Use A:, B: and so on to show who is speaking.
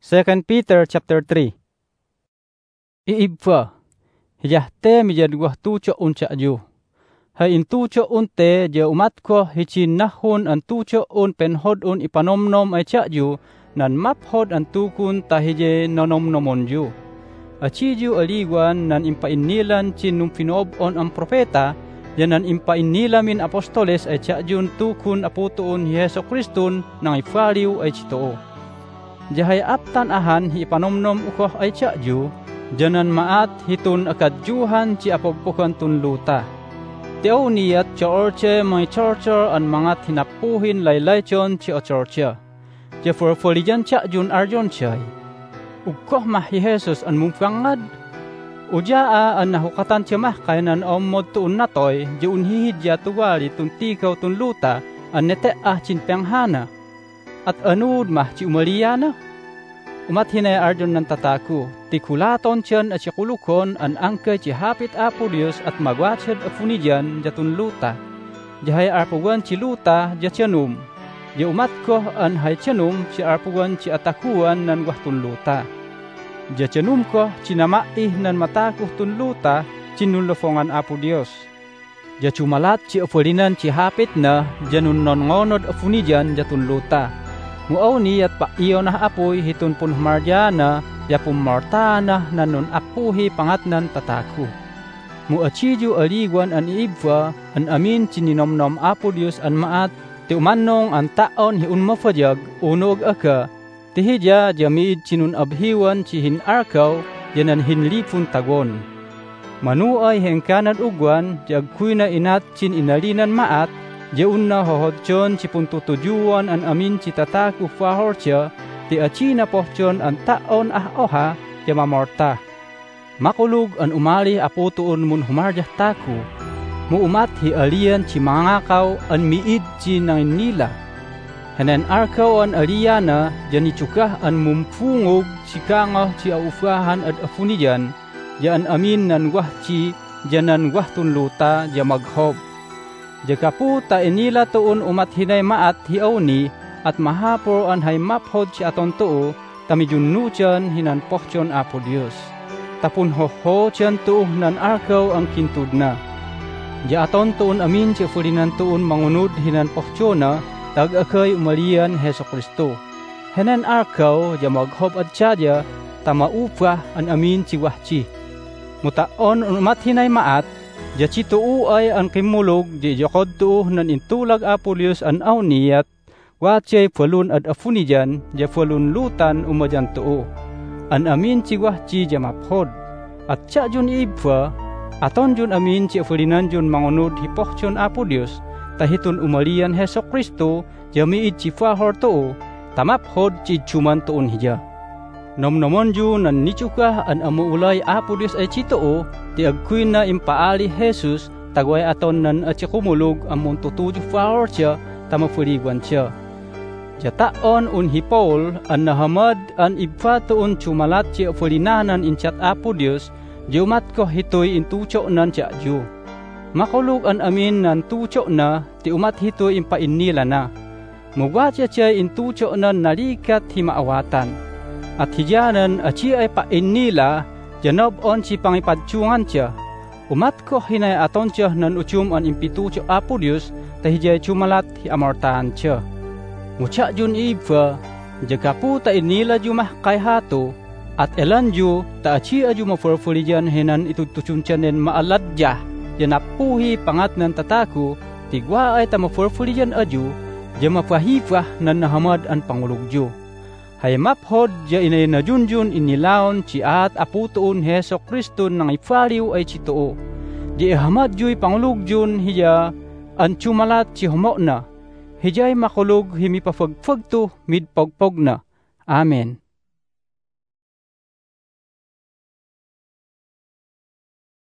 A: 2 Peter chapter 3. Iibfa, hijahte mijadwah tuco unca ju. Hay in tuco unte ja umat ko hicin nahun an tuco un penhod un ipanomnom ay ca ju, nan maphod an tukun tahije nonomnomon ju. Aci ju aliwan nan impainilan cin numfinob on ang propeta, yan nan impainilamin apostoles ay ca jun tukun aputuon hi Heso Kristun nang ifaliw ay citoo. Jahay aptan ahan hi ipanomnom ukoh ay ca ju, janan maat hitun akadjuhan ci apagpukan tun luta. Teo niyat ca orche may chorchor an mangat hinapuhin laylaychon ci ochorcha. Jafur folijan ca jun arjon chay. Ukoh mah hi Jesus an mumfangad. Ujaa an nahukatan cemah kainan omod tuun natoy, jun hihidya tuwali tun tikaw tun luta, an neteah cin penghana. At anud mah ci umaliyana. Umat hinay arjon ng tataku, tikulaton tiyan at sikulukon an angke ci hapit apo Dios at magwachad afunijan jatun luta. Jahay arpugan ci luta jatyanum. Ja umat ko an hay tyanum ci arpugan ci atakuan nan wahtun luta. Jatyanum ko ci namaih nan matakuh tun luta cinunlofongan apo Dios. Jacumalat ci afulinan ci hapit na janun non ngonod afunijan jatun luta. Muaw ni at paiyo na apoy hitun pun marjana ya pumartana nanon apuhi pangatnan tataku. Muachiju aligwan an iibwa an amin cininomnom apo Dios an maat ti umannong an taon hi unmafajag unog aka tihidya jamid cinun abhiwan ci hin arkaw yanan hinlipun tagon. Manuay hengkanad ugwan jagkuy na inat cin inalinan maat jaun na hohodjon ci puntutujuan an amin ci tataku fahorcha ti aci na pohjon an taon oha ya mamorta. Makulug an umali aputuon mun humarjah taku. Muumat hi alian ci mangakaw an miid ci nila. Hanan arkaw an aliana jani cukah an mumfungog ci kangah ci aufahan at afunijan ya an amin nan wah ci janan wahtun luta ya maghob. Jakapu ta inila tuun umat hinay maat hiawni at mahapor an hay maphod si aton tuo tamijunnu tiyan hinan pohtion apo Dios. Tapun hoho tiyan tuuh nan arkaw ang kintud na. Ja aton tuun amin si fulinan tuun mangunod hinan pohtiona tag-akay umalian Heso Kristo. Hinan arkaw ja maghob at tsadya tamaupah an amin si wahchi. Mutaon umat hinay maat ja cituu ay ang kimulog di jakod tuuh nan intulag apo Dios an awniyat wachay falun ad afunijan ja falun lutan umajan tuo. An amin ci wahci ja maphod. At ca jun ibwa aton jun amin ci afalinan jun mangunod hipohtion apo Dios tahitun umalian Heso Kristo ja miid ci fahor tuo tamaphod ci cuman tuon hija. Nomnomon ju nan nicukah an amuulay apo Dios ay citoo ti agkuy na impaali Jesus tagway aton nan at kumulog amon tutuju flower siya tamafuriguan siya. Jataon un hipol an nahamad an ibfatoon cumalat siya fulinanan inchat apo Dios jumat ko hitoy intucho nan siya ju. Makulog an amin nan tucho na ti umat hitoy impainila na. Mugwat siya intucho nan nalikat himaawatan. At hijanan aci ay painila janob on si pangipadsyungan siya. Umat ko hinay aton siya nan utyum an impitucho apo Dios tahijay cumalat hi amortahan siya. Mucha jun ibwa jagapu ta inila jumah kay hato at elan ju ta aci aju mafurfulijan hinan itutuchunchanen maaladja janapuhi pangat nan tataku tigwa ay ta mafurfulijan aju jamafahifah nan nahamad an pangulugjo. Hay maphod ja inay na junjun inilaon ci at aputuon Heso Kristo nang ifaliw ay citoo. Di hamad ju'y pangulugjun hiya an cumalat ci humo na. Hijay makulog himipafagfagto midpagpog na. Amen.